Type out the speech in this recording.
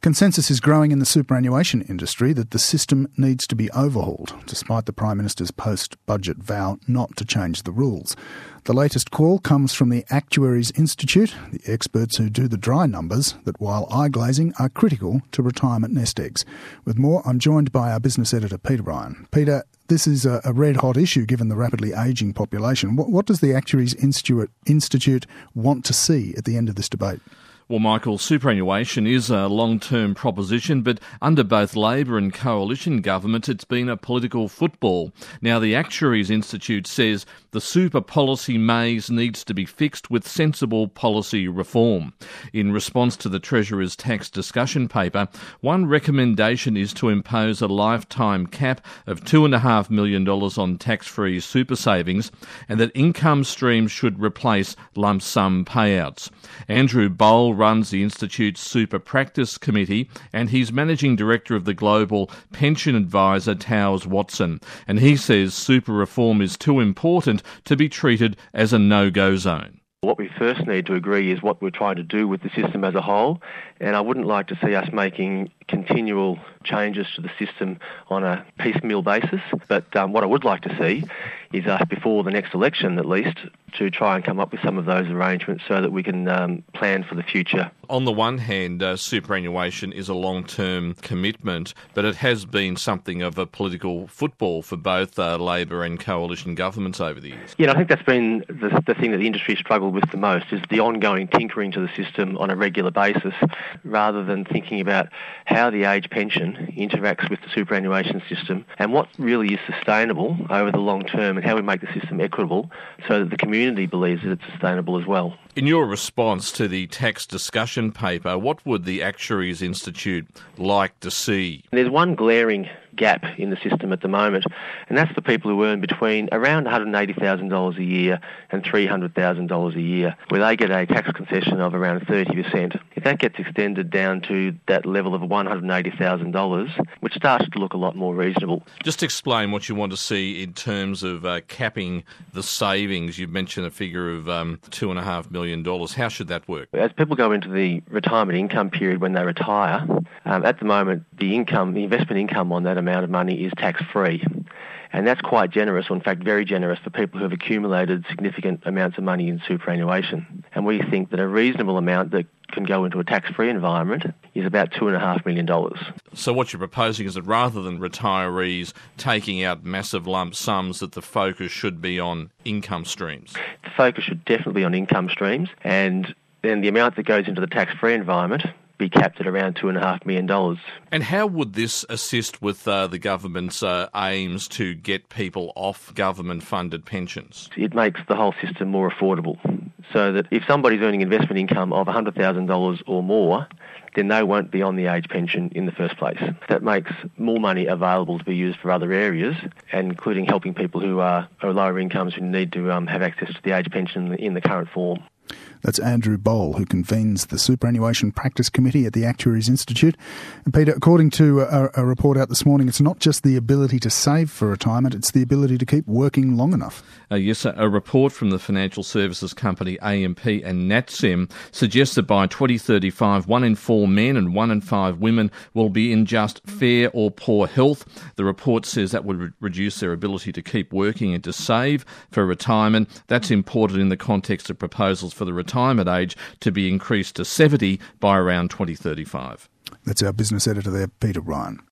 Consensus is growing in the superannuation industry that the system needs to be overhauled, despite the Prime Minister's post-budget vow not to change the rules. The latest call comes from the Actuaries Institute, the experts who do the dry numbers that, while eye-glazing, are critical to retirement nest eggs. With more, I'm joined by our business editor, Peter Bryan. Peter, this is a red-hot issue given the rapidly ageing population. What does the Actuaries Institute want to see at the end of this debate? Well, Michael, superannuation is a long-term proposition, but under both Labor and Coalition governments, it's been a political football. Now, the Actuaries Institute says the super policy maze needs to be fixed with sensible policy reform. In response to the Treasurer's tax discussion paper, one recommendation is to impose a lifetime cap of $2.5 million on tax-free super savings, and that income streams should replace lump sum payouts. Andrew Boll runs the Institute's Super Practice Committee, and he's managing director of the global pension advisor Towers Watson. And he says super reform is too important to be treated as a no-go zone. What we first need to agree is what we're trying to do with the system as a whole, and I wouldn't like to see us making continual changes to the system on a piecemeal basis. But what I would like to see is us, before the next election at least, to try and come up with some of those arrangements so that we can plan for the future. On the one hand, superannuation is a long-term commitment, but it has been something of a political football for both Labor and Coalition governments over the years. Yeah, I think that's been the thing that the industry struggled with the most, is the ongoing tinkering to the system on a regular basis, rather than thinking about how the age pension interacts with the superannuation system and what really is sustainable over the long term, and how we make the system equitable so that the community believes that it's sustainable as well. In your response to the tax discussion paper, what would the Actuaries Institute like to see? There's one glaring gap in the system at the moment, and that's the people who earn between around $180,000 a year and $300,000 a year, where they get a tax concession of around 30%. If that gets extended down to that level of $180,000, which starts to look a lot more reasonable. Just explain what you want to see in terms of capping the savings. You mentioned a figure of $2.5 million. How should that work? As people go into the retirement income period when they retire, at the moment the investment income on that amount of money is tax-free. And that's quite generous, or in fact very generous, for people who have accumulated significant amounts of money in superannuation. And we think that a reasonable amount that can go into a tax-free environment is about $2.5 million. So what you're proposing is that rather than retirees taking out massive lump sums, that the focus should be on income streams? The focus should definitely be on income streams, and then the amount that goes into the tax-free environment be capped at around $2.5 million. And how would this assist with the government's aims to get people off government-funded pensions? It makes the whole system more affordable, so that if somebody's earning investment income of $100,000 or more, then they won't be on the age pension in the first place. That makes more money available to be used for other areas, including helping people who are lower incomes who need to have access to the age pension in the current form. That's Andrew Boll, who convenes the Superannuation Practice Committee at the Actuaries Institute. And Peter, according to a report out this morning, it's not just the ability to save for retirement, it's the ability to keep working long enough. Yes, a report from the financial services company AMP and NatSim suggests that by 2035, 1 in 4 men and 1 in 5 women will be in just fair or poor health. The report says that would reduce their ability to keep working and to save for retirement. That's imported in the context of proposals for the retirement age to be increased to 70 by around 2035. That's our business editor there, Peter Bryan.